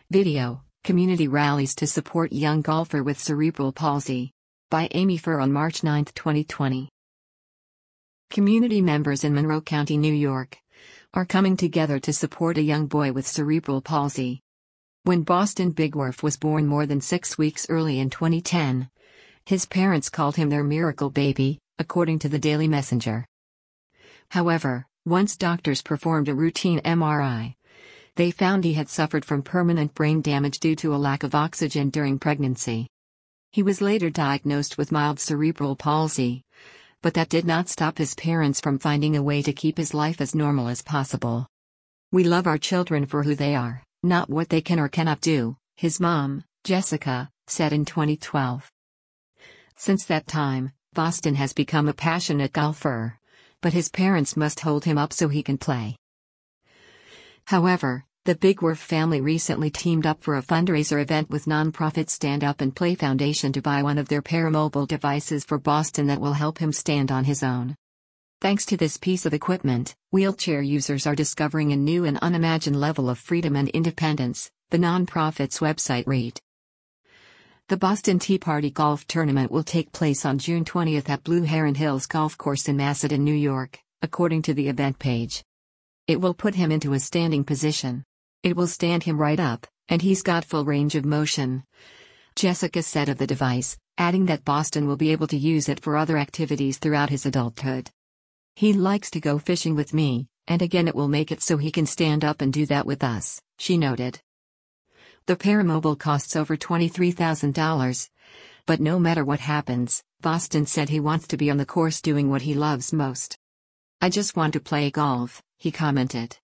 Video, Community Rallies to Support Young Golfer with Cerebral Palsy. By Amy Furr on March 9, 2020. Community members in Monroe County, New York, are coming together to support a young boy with cerebral palsy. When Boston Bigwurf was born more than 6 weeks early in 2010, his parents called him their miracle baby, according to the Daily Messenger. However, once doctors performed a routine MRI, they found he had suffered from permanent brain damage due to a lack of oxygen during pregnancy. He was later diagnosed with mild cerebral palsy, but that did not stop his parents from finding a way to keep his life as normal as possible. "We love our children for who they are, not what they can or cannot do," his mom, Jessica, said in 2012. Since that time, Boston has become a passionate golfer, but his parents must hold him up so he can play. However, the Bigwurf family recently teamed up for a fundraiser event with nonprofit Stand Up and Play Foundation to buy one of their paramobile devices for Boston that will help him stand on his own. Thanks to this piece of equipment, wheelchair users are discovering a new and unimagined level of freedom and independence, the nonprofit's website read. The Boston Tea Party Golf Tournament will take place on June 20 at Blue Heron Hills Golf Course in Macedon, New York, according to the event page. It will put him into a standing position. It will stand him right up, and he's got full range of motion, Jessica said of the device, adding that Boston will be able to use it for other activities throughout his adulthood. "He likes to go fishing with me, and again it will make it so he can stand up and do that with us," she noted. The paramobile costs over $23,000, but no matter what happens, Boston said he wants to be on the course doing what he loves most. "I just want to play golf," he commented.